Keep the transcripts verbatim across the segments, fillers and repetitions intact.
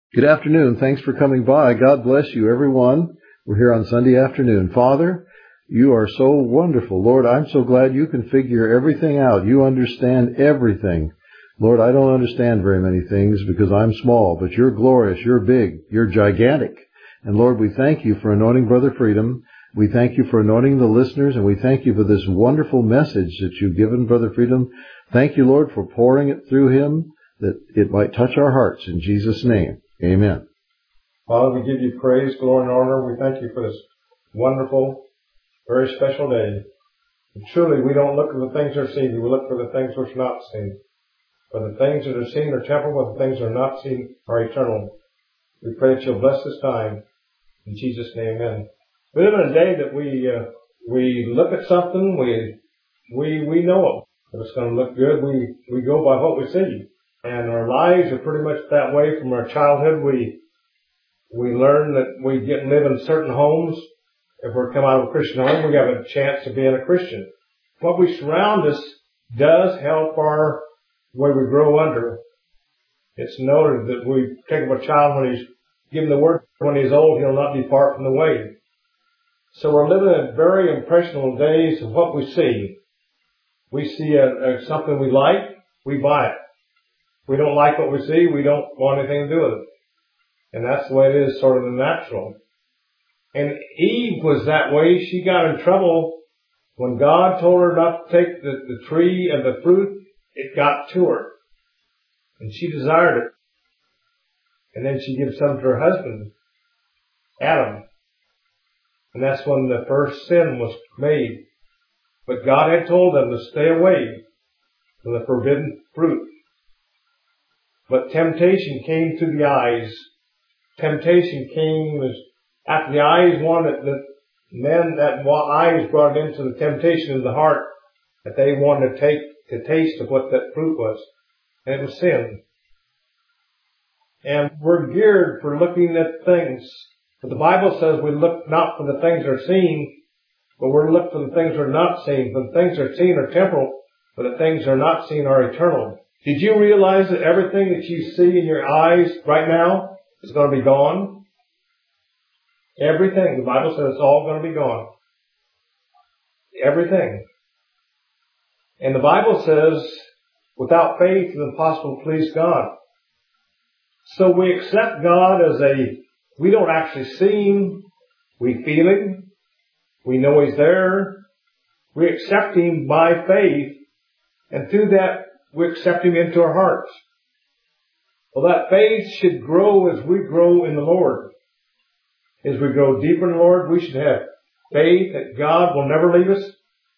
Good afternoon. Thanks for coming by. God bless you, everyone. We're here on Sunday afternoon. Father, you are so wonderful. Lord, I'm so glad you can figure everything out. You understand everything. Lord, I don't understand very many things because I'm small, but you're glorious. You're big. You're gigantic. And Lord, we thank you for anointing Brother Freedom. We thank you for anointing the listeners, and we thank you for this wonderful message that you've given Brother Freedom. Thank you, Lord, for pouring it through him, that it might touch our hearts. In Jesus' name, amen. Father, we give you praise, glory, and honor. We thank you for this wonderful, very special day. And truly, we don't look at the things that are seen. We look for the things which are not seen. For the things that are seen are temporal, but the things that are not seen are eternal. We pray that you'll bless this time. In Jesus' name, amen. We live in a day that we uh, we look at something, we we we know it. If it's going to look good, we we go by what we see. And our lives are pretty much that way from our childhood. We we learn that we get live in certain homes. If we're come out of a Christian home, we have a chance of being a Christian. What we surround us does help our way we grow under. It's noted that we take up a child when he's given the word. When he's old, he'll not depart from the way. So we're living in very impressionable days of what we see. We see a, a, something we like, we buy it. We don't like what we see, we don't want anything to do with it. And that's the way it is, sort of the natural. And Eve was that way. She got in trouble when God told her not to take the, the tree and the fruit. It got to her. And she desired it. And then she gives some to her husband, Adam. And that's when the first sin was made. But God had told them to stay away from the forbidden fruit. But temptation came to the eyes. Temptation came was after the eyes wanted, the men that eyes brought into the temptation of the heart that they wanted to take the taste of what that fruit was. And it was sin. And we're geared for looking at things. But the Bible says we look not for the things that are seen, but we're looking for the things that are not seen. For the things that are seen are temporal, but the things that are not seen are eternal. Did you realize that everything that you see in your eyes right now is going to be gone? Everything. The Bible says it's all going to be gone. Everything. And the Bible says, without faith, it's impossible to please God. So we accept God as a, we don't actually see Him. We feel Him. We know He's there. We accept Him by faith. And through that, we accept Him into our hearts. Well, that faith should grow as we grow in the Lord. As we grow deeper in the Lord, we should have faith that God will never leave us.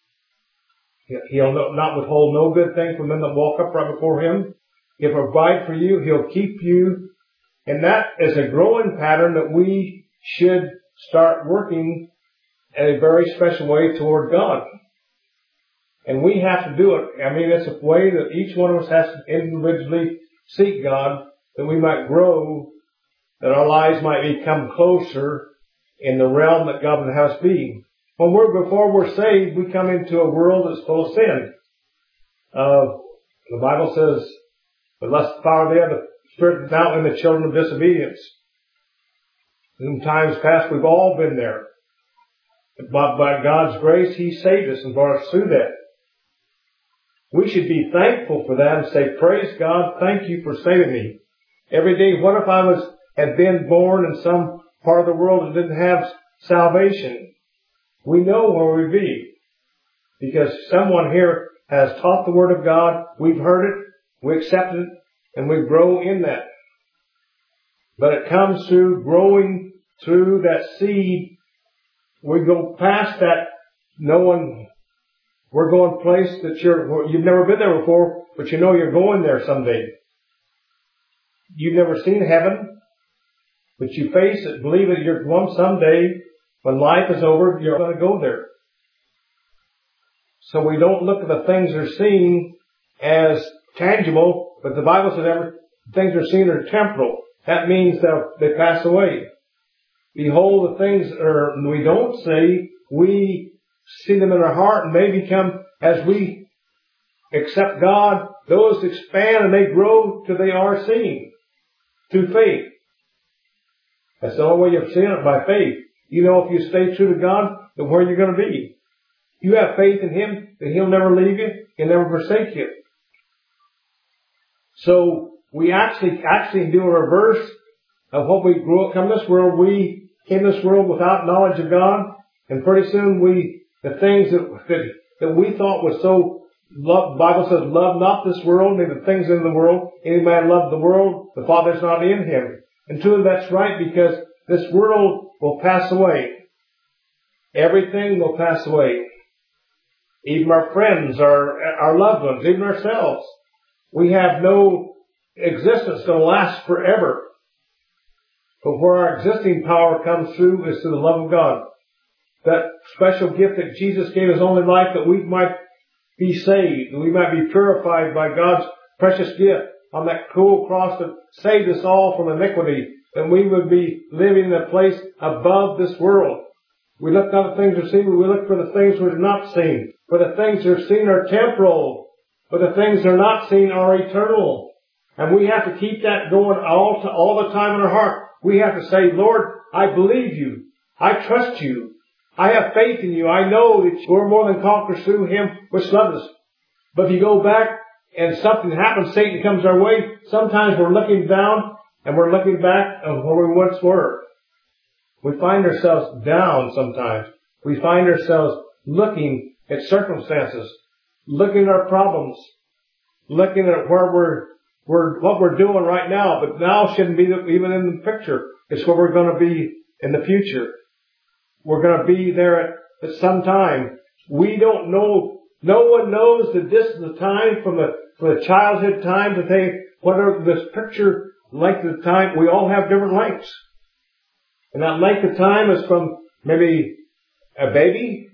He'll not withhold no good thing from them that walk upright before Him. He'll provide for you. He'll keep you. And that is a growing pattern that we should start working in a very special way toward God. And we have to do it. I mean, it's a way that each one of us has to individually seek God, that we might grow, that our lives might become closer in the realm that God would have us be. When we're, before we're saved, we come into a world that's full of sin. Uh, the Bible says, the lust of power there, the spirit is out in the children of disobedience. In times past, we've all been there. But by God's grace, He saved us and brought us through that. We should be thankful for that and say, praise God, thank you for saving me. Every day, what if I was, had been born in some part of the world that didn't have salvation? We know where we'd be. Because someone here has taught the Word of God, we've heard it, we accept it, and we grow in that. But it comes through growing through that seed. We go past that knowing we're going a place that you're, you've never been there before, but you know you're going there someday. You've never seen heaven, but you face it, believe it, you're going someday, when life is over, you're going to go there. So we don't look at the things that are seen as tangible, but the Bible says every things that are seen are temporal. That means that they pass away. Behold, the things that are, we don't see, we see them in our heart, and they become, as we accept God, those expand and they grow till they are seen through faith. That's the only way you've seen it, by faith. You know if you stay true to God, then where you're going to be. You have faith in Him, then He'll never leave you. He'll never forsake you. So we actually, actually do a reverse of what we grew up, come this world. We came this world without knowledge of God. And pretty soon we, the things that, that, that we thought was so, love, the Bible says, love not this world, neither the things in the world. Any man love the world, the Father's not in him. And truly that's right, because this world will pass away. Everything will pass away. Even our friends, our, our loved ones, even ourselves. We have no existence that will last forever. But where our existing power comes through is through the love of God. That special gift that Jesus gave His only life, that we might be saved, that we might be purified by God's precious gift on that cruel cross that saved us all from iniquity, that we would be living in a place above this world. We look not at things that are seen, but we look for the things which are not seen. For the things that are seen are temporal, but the things that are not seen are eternal. And we have to keep that going all to, all the time in our heart. We have to say, Lord, I believe You. I trust You. I have faith in You. I know that we're more than conquerors through Him which loves us. But if you go back and something happens, Satan comes our way, sometimes we're looking down and we're looking back of where we once were. We find ourselves down sometimes. We find ourselves looking at circumstances, looking at our problems, looking at where we're, we're, what we're doing right now. But now shouldn't be even in the picture. It's where we're going to be in the future. We're going to be there at, at some time. We don't know, no one knows the distance of time from the, from the childhood time to think, whatever this picture, length of time, we all have different lengths. And that length of time is from maybe a baby.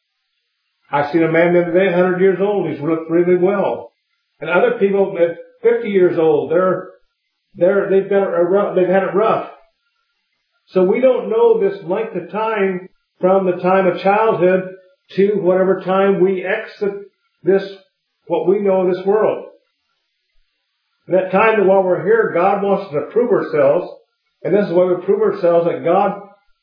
I seen a man the other day, one hundred years old. He's looked really well. And other people at fifty years old, they're, they're, they've got a rough, they've had it rough. So we don't know this length of time from the time of childhood to whatever time we exit this, what we know of this world. And that time that while we're here, God wants us to prove ourselves. And this is why we prove ourselves that God,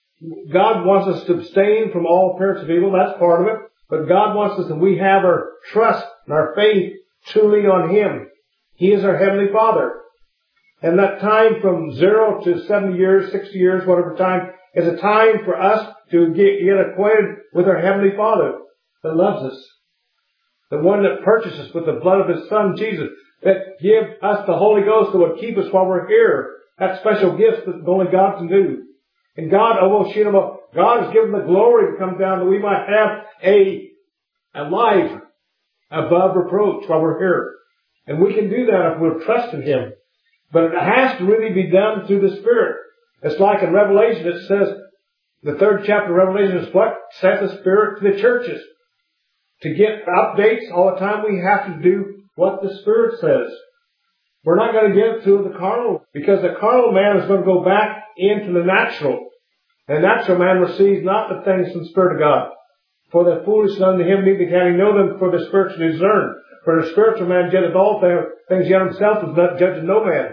God wants us to abstain from all appearance of evil. That's part of it. But God wants us that we have our trust and our faith truly on Him. He is our Heavenly Father. And that time from zero to seventy years, sixty years, whatever time, is a time for us to get, get acquainted with our Heavenly Father that loves us. The one that purchased us with the blood of His Son, Jesus, that give us the Holy Ghost that would keep us while we're here. That special gift that only God can do. And God, oh, God has given the glory to come down that we might have a, a life above reproach while we're here. And we can do that if we'll trust in Him. But it has to really be done through the Spirit. It's like in Revelation, it says, the third chapter of Revelation is what? Set the Spirit to the churches. To get updates all the time, we have to do what the Spirit says. We're not going to get it through the carnal, because the carnal man is going to go back into the natural. And the natural man receives not the things from the Spirit of God. For the foolishness unto him, neither can he know them, for the spiritual discern. For the spiritual man judgeth all things, yet himself is not judging no man.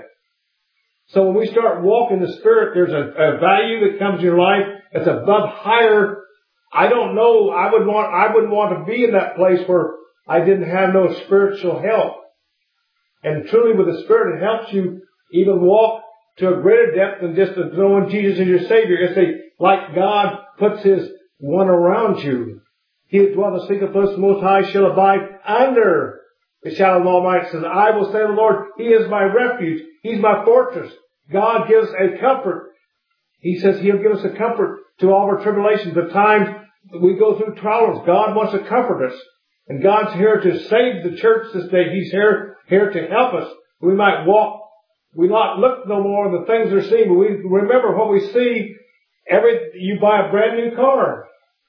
So when we start walking the Spirit, there's a, a value that comes in your life that's above higher. I don't know, I would want, I wouldn't want to be in that place where I didn't have no spiritual help. And truly with the Spirit, it helps you even walk to a greater depth than just knowing Jesus as your Savior. It's a, like God puts His one around you. He that dwelleth in the secret place of the Most High shall abide under the shadow of the Almighty. It says, I will say to the Lord, He is my refuge. He's my fortress. God gives a comfort. He says He'll give us a comfort to all of our tribulations. The times we go through trials, God wants to comfort us. And God's here to save the church this day. He's here, here to help us. We might walk, we not look no more at the things we're seeing, but we remember what we see. Every, you buy a brand new car.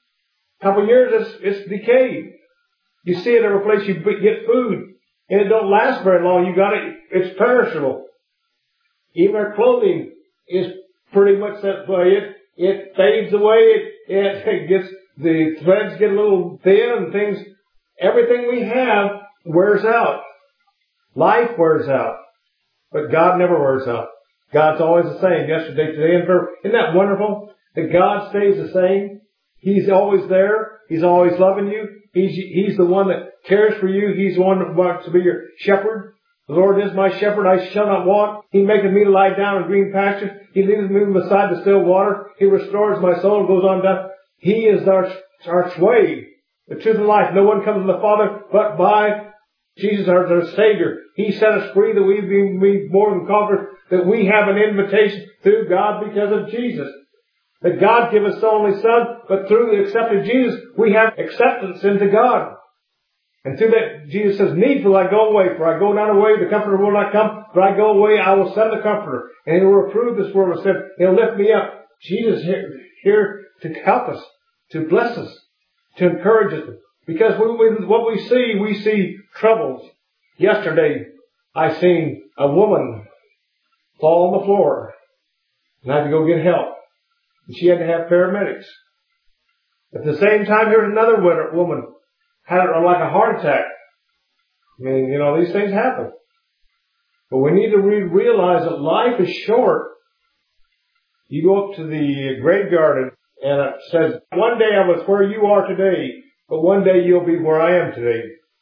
A couple of years, it's, it's decayed. You see it every place you get food. And it don't last very long. You got it, it's perishable. Even our clothing is pretty much that way. It, it fades away. It, it, it gets, the threads get a little thin and things. Everything we have wears out. Life wears out. But God never wears out. God's always the same, yesterday, today, and forever. Isn't that wonderful? That God stays the same. He's always there. He's always loving you. He's, He's the one that cares for you. He's the one that wants to be your shepherd. The Lord is my shepherd, I shall not want. He maketh me to lie down in green pastures. He leadeth me beside the still water. He restores my soul and goes on down. He is our, our way, the truth and life. No one comes to the Father but by Jesus, our, our Savior. He set us free that we be, be more than conquerors, that we have an invitation through God because of Jesus. That God gave us the only Son, but through the accepted Jesus, we have acceptance into God. And through that, Jesus says, needful I go away, for I go not away, the Comforter will not come, but I go away, I will send the Comforter. And He will reprove this world, and said, He'll lift me up. Jesus here, here to help us, to bless us, to encourage us. Because we, we, what we see, we see troubles. Yesterday, I seen a woman fall on the floor, and I had to go get help. And she had to have paramedics. At the same time, here's another woman had it like a heart attack. I mean, you know, these things happen. But we need to re- realize that life is short. You go up to the graveyard and, and it says, one day I was where you are today, but one day you'll be where I am today.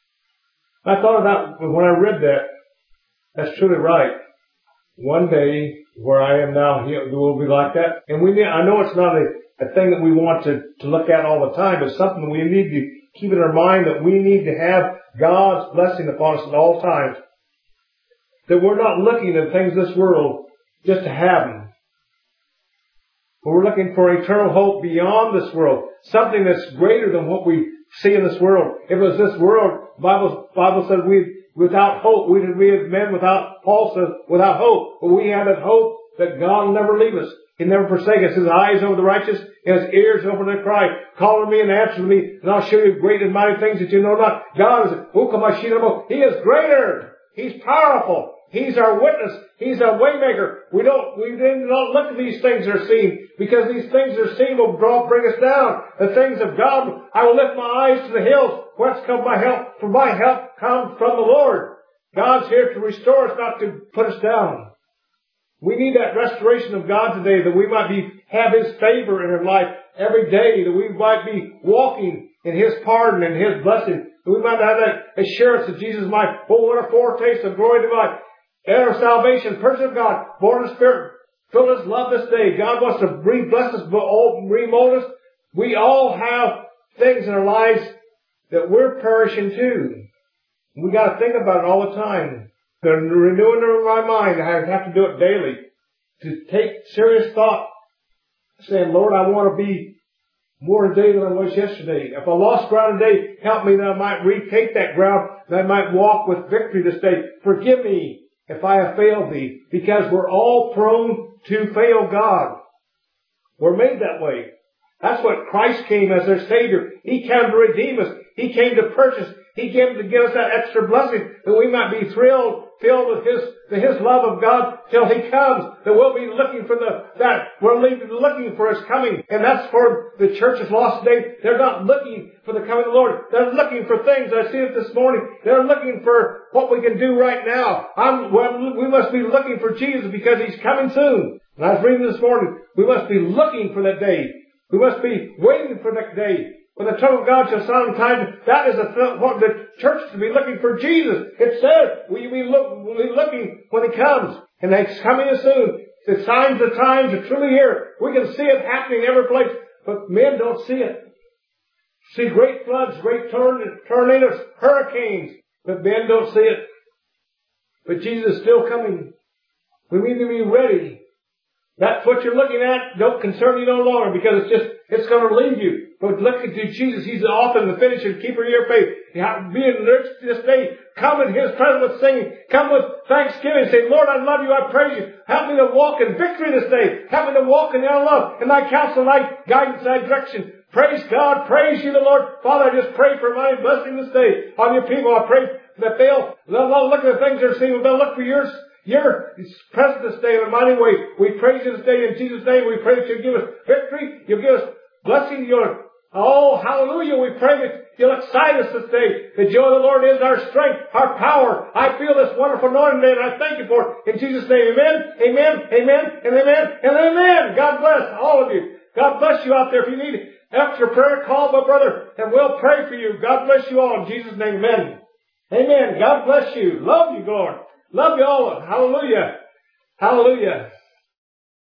I thought about when I read that. That's truly right. One day where I am now, he will be like that. And we need, I know it's not a, a thing that we want to, to look at all the time, but something we need to keep in our mind, that we need to have God's blessing upon us at all times. That we're not looking at things in this world just to have them. But we're looking for eternal hope beyond this world. Something that's greater than what we see in this world. If it was this world, the Bible, Bible says we, without hope, we would be men without, Paul says, without hope. But we have that hope that God will never leave us. He'll never forsake us. His eyes over the righteous, and His ears open to cry. Call on me and answer me, and I'll show you great and mighty things that you know not. God is, He is greater. He's powerful. He's our witness. He's our waymaker. We don't, we do not look at these things that are seen, because these things that are seen will draw, bring us down. The things of God, I will lift my eyes to the hills. Whence comes my help? For my help comes from the Lord. God's here to restore us, not to put us down. We need that restoration of God today, that we might be, have His favor in our life every day, that we might be walking in His pardon and His blessing, that we might have that assurance that Jesus might, oh, what a foretaste of glory divine, heir of salvation, person of God, born of Spirit, fill us love this day. God wants to re-bless us, remold us. We all have things in our lives that we're perishing too. We got to think about it all the time. The renewing of my mind, I have to do it daily. To take serious thought, saying, Lord, I want to be more today than I was yesterday. If I lost ground today, help me that I might retake that ground, that I might walk with victory this day. Forgive me if I have failed Thee, because we're all prone to fail God. We're made that way. That's what Christ came as our Savior. He came to redeem us. He came to purchase. He came to give us that extra blessing, that we might be thrilled, filled with His, with His love of God till He comes. That we'll be looking for the, that, we're looking for His coming. And that's for the church is lost today. They're not looking for the coming of the Lord. They're looking for things. I see it this morning. They're looking for what we can do right now. I'm, well, we must be looking for Jesus because He's coming soon. And I was reading this morning, we must be looking for that day. We must be waiting for that day. When the trumpet of God shall sound in time, that is the, what the church is to be looking for Jesus. It says, will you be, look, will be looking when He comes? And He's coming soon. The signs of the times are truly here. We can see it happening every place, but men don't see it. See great floods, great tornadoes, hurricanes, but men don't see it. But Jesus is still coming. We need to be ready. That's what you're looking at. Don't concern you no longer, because it's just, it's going to leave you. But look at Jesus. He's the author and the finisher and keeper of your faith. Be enriched this day. Come in His presence with singing. Come with thanksgiving. Say, Lord, I love You. I praise You. Help me to walk in victory this day. Help me to walk in Thy love, in Thy counsel, Thy guidance, Thy direction. Praise God. Praise You, the Lord. Father, I just pray for my blessing this day on Your people. I pray that they'll, they'll not look at the things they're seeing. They'll look for Yours. Your presence this day in a mighty way. We praise You this day in Jesus' name. We pray that You'll give us victory. You'll give us blessing. You'll Oh, hallelujah. We pray that you'll excite us this day. The joy of the Lord is our strength, our power. I feel this wonderful anointing today, and I thank you for it. In Jesus' name, amen, amen, amen, and amen, and amen. God bless all of you. God bless you out there. If you need extra prayer, call my brother, and we'll pray for you. God bless you all. In Jesus' name, amen. Amen. God bless you. Love you, Lord. Love you all. Hallelujah. Hallelujah.